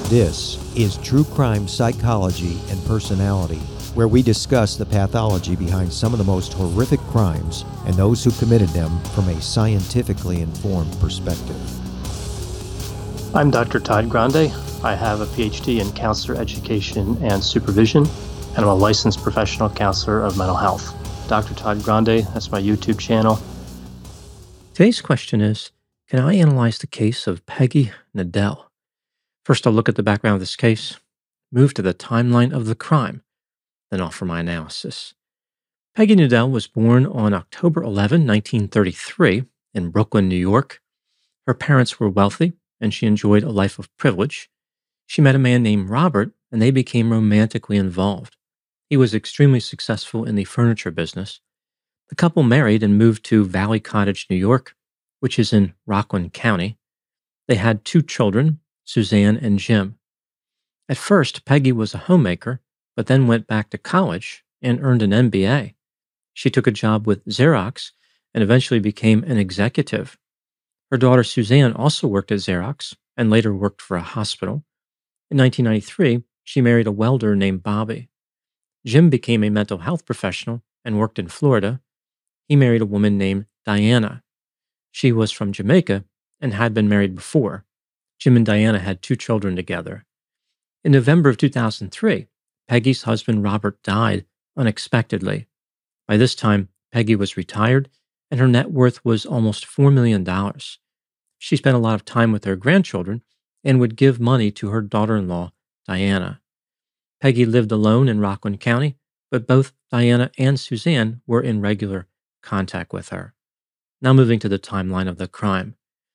This is True Crime Psychology and Personality, where we discuss the pathology behind some of the most horrific crimes and those who committed them from a scientifically informed perspective. I'm Dr. Todd Grande. I have a PhD in counselor education and supervision, and I'm a licensed professional counselor of mental health. Dr. Todd Grande, that's my YouTube channel. Today's question is, can I analyze the case of Peggy Nadell? First, I'll look at the background of this case, move to the timeline of the crime, then offer my analysis. Peggy Nadell was born on October 11, 1933, in Brooklyn, New York. Her parents were wealthy, and she enjoyed a life of privilege. She met a man named Robert, and they became romantically involved. He was extremely successful in the furniture business. The couple married and moved to Valley Cottage, New York, which is in Rockland County. They had 2 children, Suzanne and Jim. At first, Peggy was a homemaker, but then went back to college and earned an MBA. She took a job with Xerox and eventually became an executive. Her daughter Suzanne also worked at Xerox and later worked for a hospital. In 1993, she married a welder named Bobby. Jim became a mental health professional and worked in Florida. He married a woman named Diana. She was from Jamaica and had been married before. Jim and Diana had 2 children together. In November of 2003, Peggy's husband Robert died unexpectedly. By this time, Peggy was retired and her net worth was almost $4 million. She spent a lot of time with her grandchildren and would give money to her daughter-in-law, Diana. Peggy lived alone in Rockland County, but both Diana and Suzanne were in regular contact with her. Now moving to the timeline of the crime.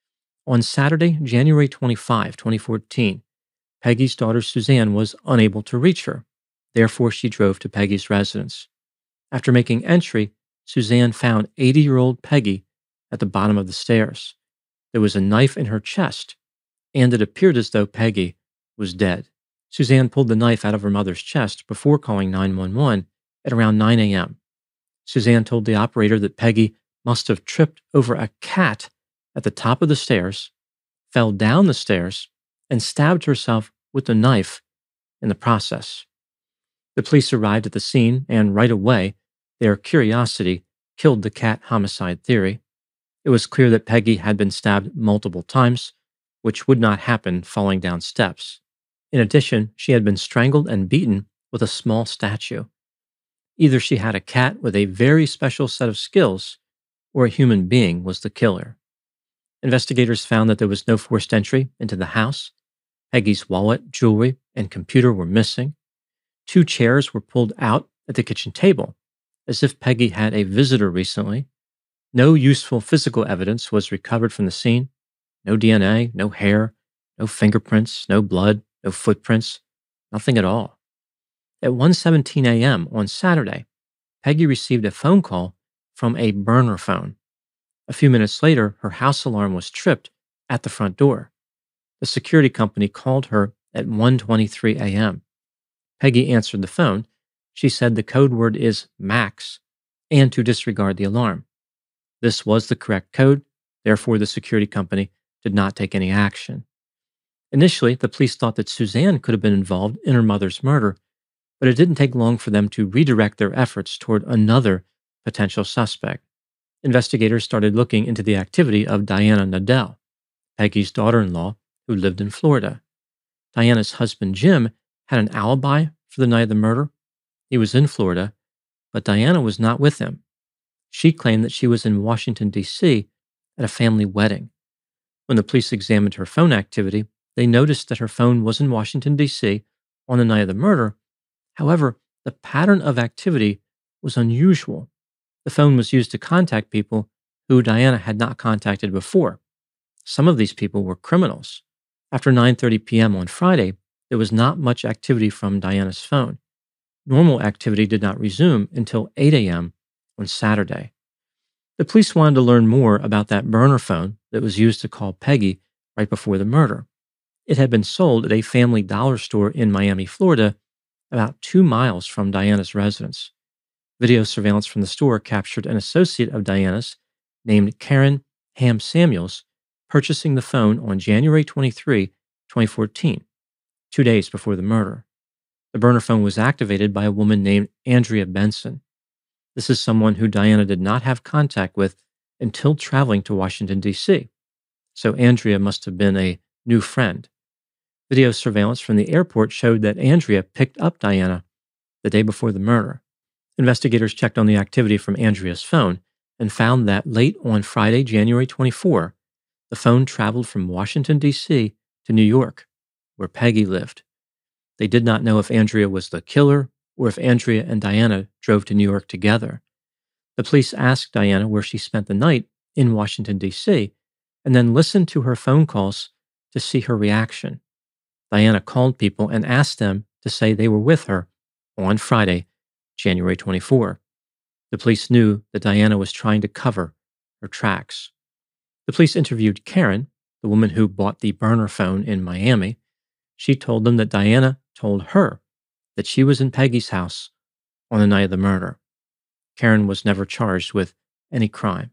On Saturday, January 25, 2014, Peggy's daughter Suzanne was unable to reach her. Therefore, she drove to Peggy's residence. After making entry, Suzanne found 80-year-old Peggy at the bottom of the stairs. There was a knife in her chest, and it appeared as though Peggy was dead. Suzanne pulled the knife out of her mother's chest before calling 911 at around 9 a.m. Suzanne told the operator that Peggy must have tripped over a cat at the top of the stairs, fell down the stairs, and stabbed herself with the knife in the process. The police arrived at the scene, and right away, their curiosity killed the cat homicide theory. It was clear that Peggy had been stabbed multiple times, which would not happen falling down steps. In addition, she had been strangled and beaten with a small statue. Either she had a cat with a very special set of skills, or a human being was the killer. Investigators found that there was no forced entry into the house. Peggy's wallet, jewelry, and computer were missing. 2 chairs were pulled out at the kitchen table, as if Peggy had a visitor recently. No useful physical evidence was recovered from the scene. No DNA, no hair, no fingerprints, no blood, no footprints, nothing at all. At 1:17 a.m. on Saturday, Peggy received a phone call from a burner phone. A few minutes later, her house alarm was tripped at the front door. The security company called her at 1:23 a.m. Peggy answered the phone. She said the code word is Max and to disregard the alarm. This was the correct code, therefore the security company did not take any action. Initially, the police thought that Suzanne could have been involved in her mother's murder, but it didn't take long for them to redirect their efforts toward another potential suspect. Investigators started looking into the activity of Diana Nadell, Peggy's daughter-in-law, who lived in Florida. Diana's husband, Jim, had an alibi for the night of the murder. He was in Florida, but Diana was not with him. She claimed that she was in Washington, D.C. at a family wedding. When the police examined her phone activity, they noticed that her phone was in Washington, D.C. on the night of the murder. However, the pattern of activity was unusual. The phone was used to contact people who Diana had not contacted before. Some of these people were criminals. After 9:30 p.m. on Friday, there was not much activity from Diana's phone. Normal activity did not resume until 8 a.m. on Saturday. The police wanted to learn more about that burner phone that was used to call Peggy right before the murder. It had been sold at a Family Dollar store in Miami, Florida, about 2 miles from Diana's residence. Video surveillance from the store captured an associate of Diana's named Karen Ham Samuels purchasing the phone on January 23, 2014. 2 days before the murder. The burner phone was activated by a woman named Andrea Benson. This is someone who Diana did not have contact with until traveling to Washington, D.C., so Andrea must have been a new friend. Video surveillance from the airport showed that Andrea picked up Diana the day before the murder. Investigators checked on the activity from Andrea's phone and found that late on Friday, January 24, the phone traveled from Washington, D.C. to New York, where Peggy lived. They did not know if Andrea was the killer or if Andrea and Diana drove to New York together. The police asked Diana where she spent the night in Washington, D.C., and then listened to her phone calls to see her reaction. Diana called people and asked them to say they were with her on Friday, January 24. The police knew that Diana was trying to cover her tracks. The police interviewed Karen, the woman who bought the burner phone in Miami. She told them that Diana told her that she was in Peggy's house on the night of the murder. Karen was never charged with any crime.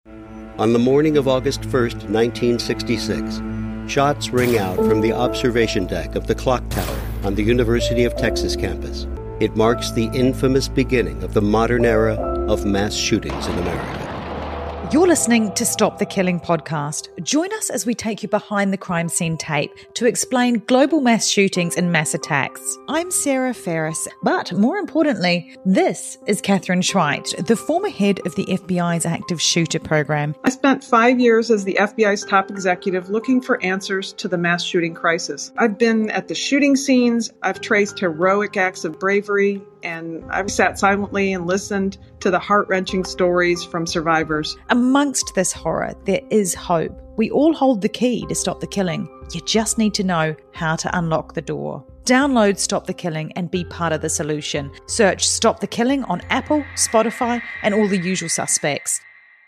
On the morning of August 1st, 1966, shots ring out from the observation deck of the clock tower on the University of Texas campus. It marks the infamous beginning of the modern era of mass shootings in America. You're listening to Stop the Killing podcast. Join us as we take you behind the crime scene tape to explain global mass shootings and mass attacks. I'm Sarah Ferris, but more importantly, this is Catherine Schweit, the former head of the FBI's active shooter program. I spent 5 years as the FBI's top executive looking for answers to the mass shooting crisis. I've been at the shooting scenes, I've traced heroic acts of bravery, and I've sat silently and listened to the heart-wrenching stories from survivors. Amongst this horror, there is hope. We all hold the key to stop the killing. You just need to know how to unlock the door. Download Stop the Killing and be part of the solution. Search Stop the Killing on Apple, Spotify, and all the usual suspects.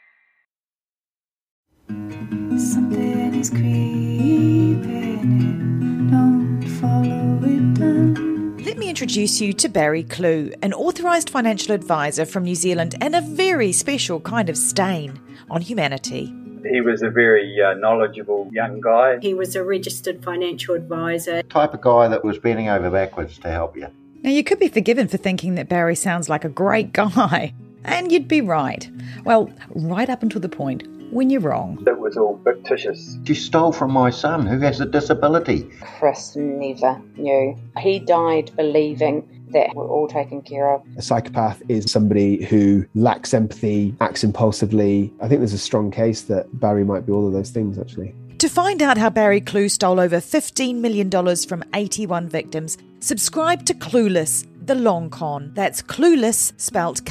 Something is creeping in, don't follow it down. Let me introduce you to Barry Clew, an authorised financial advisor from New Zealand and a very special kind of stain on humanity. He was a very knowledgeable young guy. He was a registered financial advisor. Type of guy that was bending over backwards to help you. Now, you could be forgiven for thinking that Barry sounds like a great guy, and you'd be right. Well, right up until the point when you're wrong. It was all fictitious. She stole from my son who has a disability. Chris never knew. He died believing that we're all taken care of. A psychopath is somebody who lacks empathy, acts impulsively. I think there's a strong case that Barry might be all of those things, actually. To find out how Barry Clew stole over $15 million from 81 victims, subscribe to Clueless, The Long Con. That's Clueless, spelt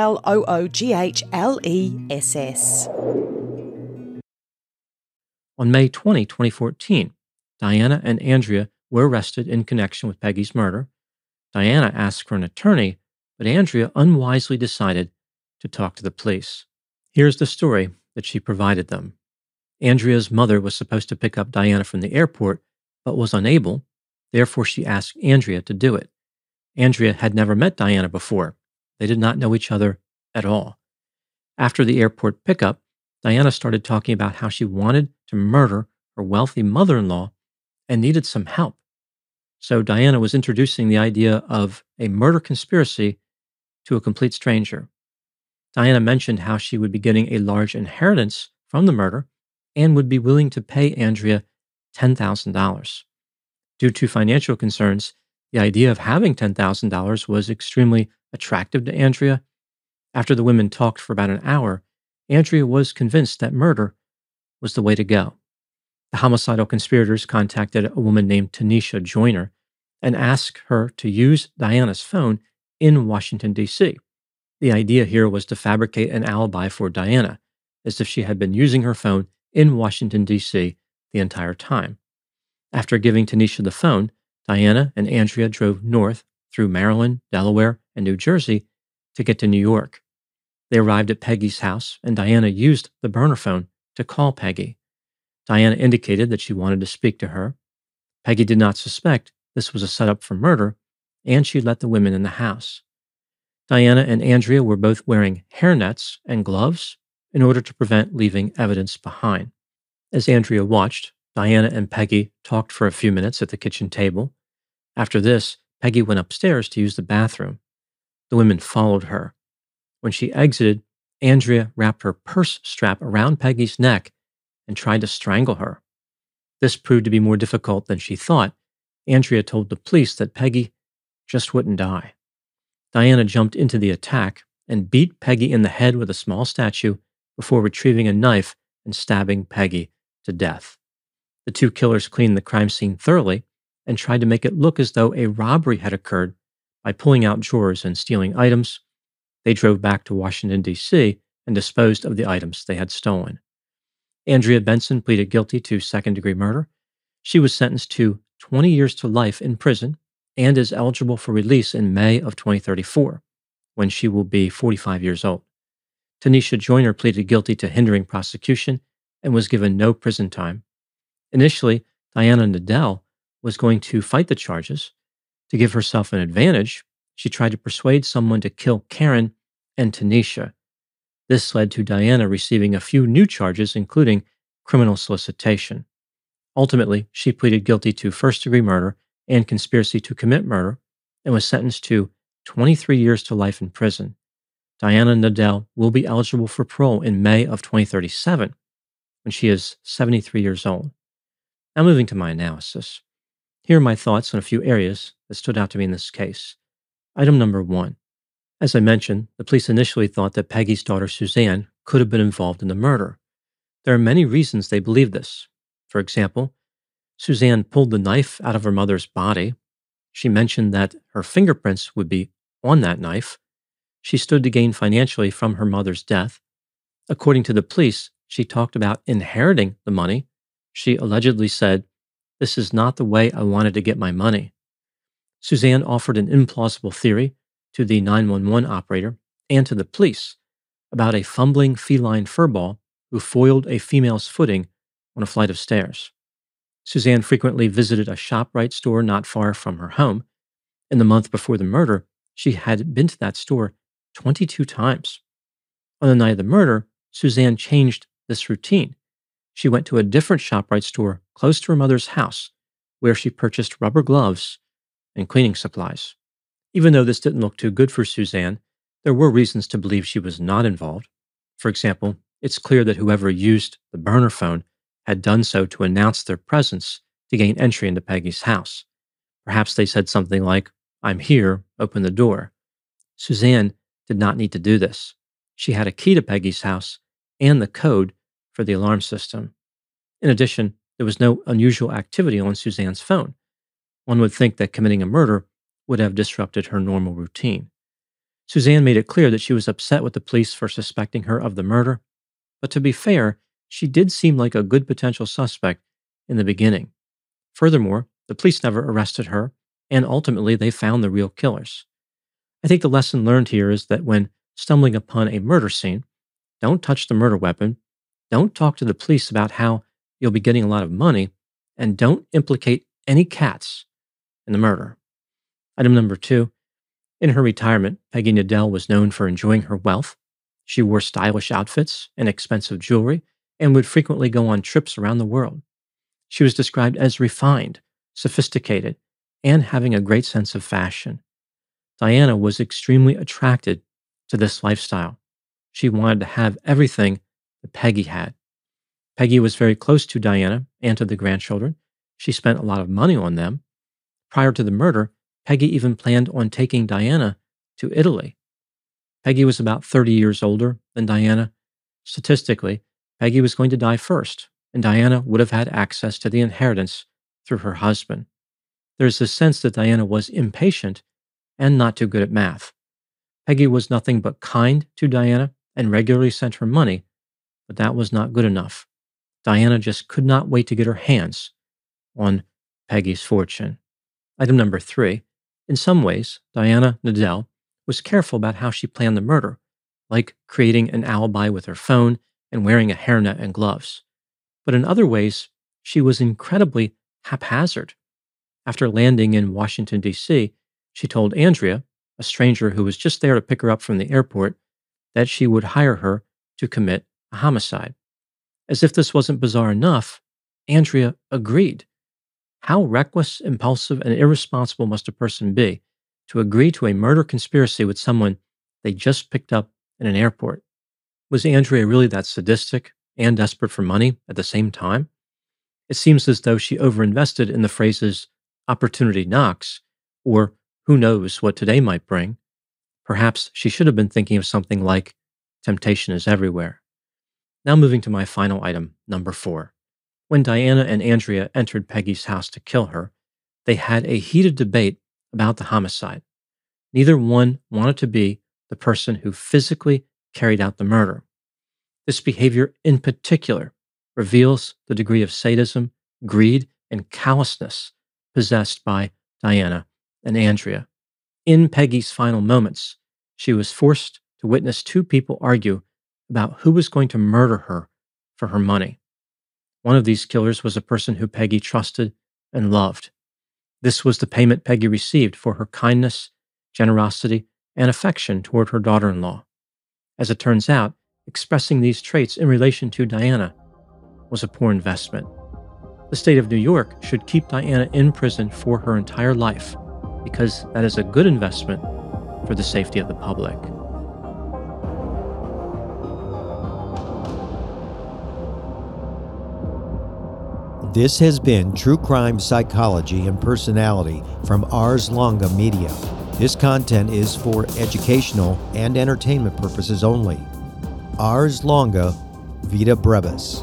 Klooghless. On May 20, 2014, Diana and Andrea were arrested in connection with Peggy's murder. Diana asked for an attorney, but Andrea unwisely decided to talk to the police. Here's the story that she provided them. Andrea's mother was supposed to pick up Diana from the airport, but was unable. Therefore, she asked Andrea to do it. Andrea had never met Diana before. They did not know each other at all. After the airport pickup, Diana started talking about how she wanted to murder her wealthy mother-in-law and needed some help. So Diana was introducing the idea of a murder conspiracy to a complete stranger. Diana mentioned how she would be getting a large inheritance from the murder and would be willing to pay Andrea $10,000. Due to financial concerns, the idea of having $10,000 was extremely attractive to Andrea. After the women talked for about an hour, Andrea was convinced that murder was the way to go. The homicidal conspirators contacted a woman named Tanisha Joyner and asked her to use Diana's phone in Washington, D.C. The idea here was to fabricate an alibi for Diana, as if she had been using her phone in Washington, D.C. the entire time. After giving Tanisha the phone, Diana and Andrea drove north through Maryland, Delaware, and New Jersey to get to New York. They arrived at Peggy's house, and Diana used the burner phone to call Peggy. Diana indicated that she wanted to speak to her. Peggy did not suspect this was a setup for murder, and she let the women in the house. Diana and Andrea were both wearing hairnets and gloves in order to prevent leaving evidence behind. As Andrea watched, Diana and Peggy talked for a few minutes at the kitchen table. After this, Peggy went upstairs to use the bathroom. The women followed her. When she exited, Andrea wrapped her purse strap around Peggy's neck and tried to strangle her. This proved to be more difficult than she thought. Andrea told the police that Peggy just wouldn't die. Diana jumped into the attack and beat Peggy in the head with a small statue before retrieving a knife and stabbing Peggy to death. The two killers cleaned the crime scene thoroughly and tried to make it look as though a robbery had occurred by pulling out drawers and stealing items. They drove back to Washington, D.C. and disposed of the items they had stolen. Andrea Benson pleaded guilty to second-degree murder. She was sentenced to 20 years to life in prison and is eligible for release in May of 2034, when she will be 45 years old. Tanisha Joyner pleaded guilty to hindering prosecution and was given no prison time. Initially, Diana Nadel was going to fight the charges. To give herself an advantage, she tried to persuade someone to kill Karen and Tanisha. This led to Diana receiving a few new charges, including criminal solicitation. Ultimately, she pleaded guilty to first-degree murder and conspiracy to commit murder and was sentenced to 23 years to life in prison. Diana Nadel will be eligible for parole in May of 2037, when she is 73 years old. Now moving to my analysis. Here are my thoughts on a few areas that stood out to me in this case. Item number 1. As I mentioned, the police initially thought that Peggy's daughter Suzanne could have been involved in the murder. There are many reasons they believe this. For example, Suzanne pulled the knife out of her mother's body. She mentioned that her fingerprints would be on that knife. She stood to gain financially from her mother's death. According to the police, she talked about inheriting the money. She allegedly said, "This is not the way I wanted to get my money." Suzanne offered an implausible theory to the 911 operator and to the police about a fumbling feline furball who foiled a female's footing on a flight of stairs. Suzanne frequently visited a ShopRite store not far from her home. In the month before the murder, she had been to that store 22 times. On the night of the murder, Suzanne changed this routine. She went to a different ShopRite store close to her mother's house, where she purchased rubber gloves and cleaning supplies. Even though this didn't look too good for Suzanne, there were reasons to believe she was not involved. For example, it's clear that whoever used the burner phone had done so to announce their presence to gain entry into Peggy's house. Perhaps they said something like, "I'm here, open the door." Suzanne did not need to do this. She had a key to Peggy's house and the code for the alarm system. In addition, there was no unusual activity on Suzanne's phone. One would think that committing a murder would have disrupted her normal routine. Suzanne made it clear that she was upset with the police for suspecting her of the murder, but to be fair, she did seem like a good potential suspect in the beginning. Furthermore, the police never arrested her, and ultimately they found the real killers. I think the lesson learned here is that when stumbling upon a murder scene, don't touch the murder weapon, don't talk to the police about how you'll be getting a lot of money, and don't implicate any cats in the murder. Item number 2. In her retirement, Peggy Nadel was known for enjoying her wealth. She wore stylish outfits and expensive jewelry and would frequently go on trips around the world. She was described as refined, sophisticated, and having a great sense of fashion. Diana was extremely attracted to this lifestyle. She wanted to have everything that Peggy had. Peggy was very close to Diana and to the grandchildren. She spent a lot of money on them. Prior to the murder, Peggy even planned on taking Diana to Italy. Peggy was about 30 years older than Diana. Statistically, Peggy was going to die first, and Diana would have had access to the inheritance through her husband. There's a sense that Diana was impatient and not too good at math. Peggy was nothing but kind to Diana and regularly sent her money, but that was not good enough. Diana just could not wait to get her hands on Peggy's fortune. Item number 3. In some ways, Diana Nadel was careful about how she planned the murder, like creating an alibi with her phone and wearing a hairnet and gloves. But in other ways, she was incredibly haphazard. After landing in Washington, D.C., she told Andrea, a stranger who was just there to pick her up from the airport, that she would hire her to commit a homicide. As if this wasn't bizarre enough, Andrea agreed. How reckless, impulsive, and irresponsible must a person be to agree to a murder conspiracy with someone they just picked up in an airport? Was Andrea really that sadistic and desperate for money at the same time? It seems as though she overinvested in the phrases opportunity knocks or who knows what today might bring. Perhaps she should have been thinking of something like temptation is everywhere. Now moving to my final item, number 4. When Diana and Andrea entered Peggy's house to kill her, they had a heated debate about the homicide. Neither one wanted to be the person who physically carried out the murder. This behavior in particular reveals the degree of sadism, greed, and callousness possessed by Diana and Andrea. In Peggy's final moments, she was forced to witness two people argue about who was going to murder her for her money. One of these killers was a person who Peggy trusted and loved. This was the payment Peggy received for her kindness, generosity, and affection toward her daughter-in-law. As it turns out, expressing these traits in relation to Diana was a poor investment. The state of New York should keep Diana in prison for her entire life because that is a good investment for the safety of the public. This has been True Crime Psychology and Personality from Ars Longa Media. This content is for educational and entertainment purposes only. Ars Longa, Vita Brevis.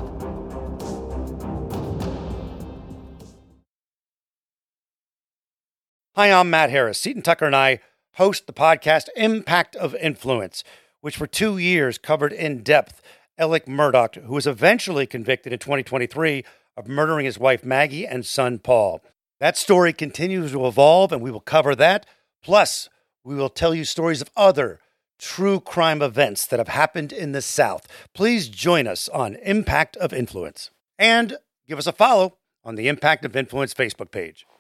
Hi, I'm Matt Harris. Seton Tucker and I host the podcast Impact of Influence, which for 2 years covered in depth Alec Murdaugh, who was eventually convicted in 2023 of murdering his wife Maggie and son Paul. That story continues to evolve, and we will cover that. Plus, we will tell you stories of other true crime events that have happened in the South. Please join us on Impact of Influence. And give us a follow on the Impact of Influence Facebook page.